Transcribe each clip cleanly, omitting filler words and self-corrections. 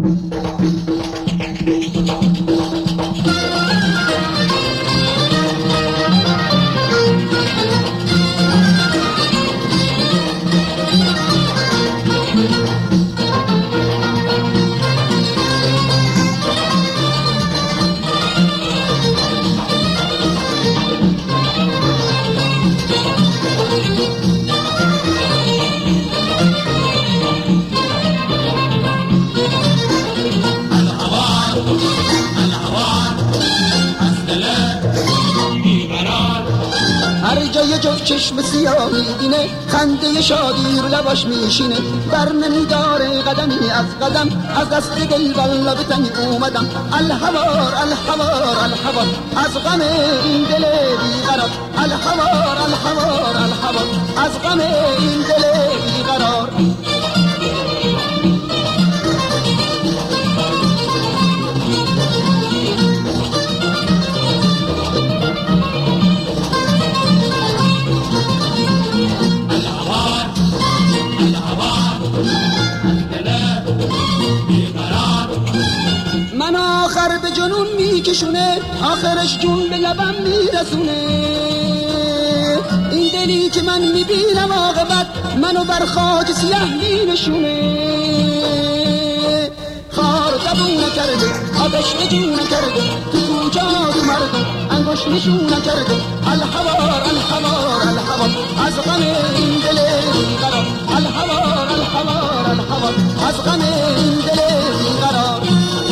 یه جفت چشم سیاه میبینه، خنده شادی رو لباش میشینه، بر نمیداره قدمی از قدم، از دست دل والا به تنگ اومدم. الحوار الحوار الحوار از غم این دل بیقرار، الحوار الحوار الحوار از غم این دل بیقرار. من آخر به جنون میکشونه، آخرش جون به لبم میرسونه. این دلی که من میبینم عاقبت منو بر خاک سیاه مینشونه. خار زبونه کرده، آتش نجونه کرده، تو کوچه ها تو مردم انگوش نشونه کرده. الحوار الحوار الحوار از غم این دل بیقرار، الحوار الحوار الحوار از غم این دل بیقرار.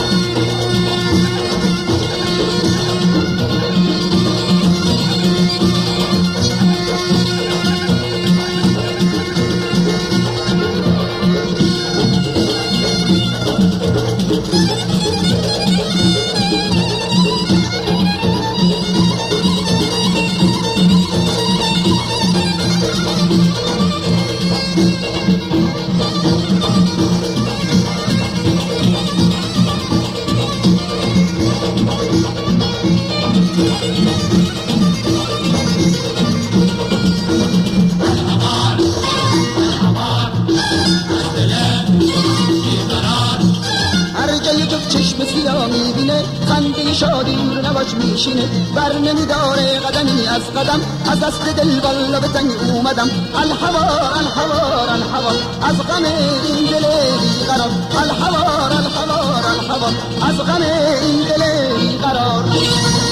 چشم سیاه میبینه، خنده شادی رو نواش میشینه، بر نمیداره قدمی از قدم، از دست دل والا به تنگ اومدم. الحوار الحوار الحوار از غم این دل بیقرار، الحوار الحوار الحوار از غم این دل بیقرار.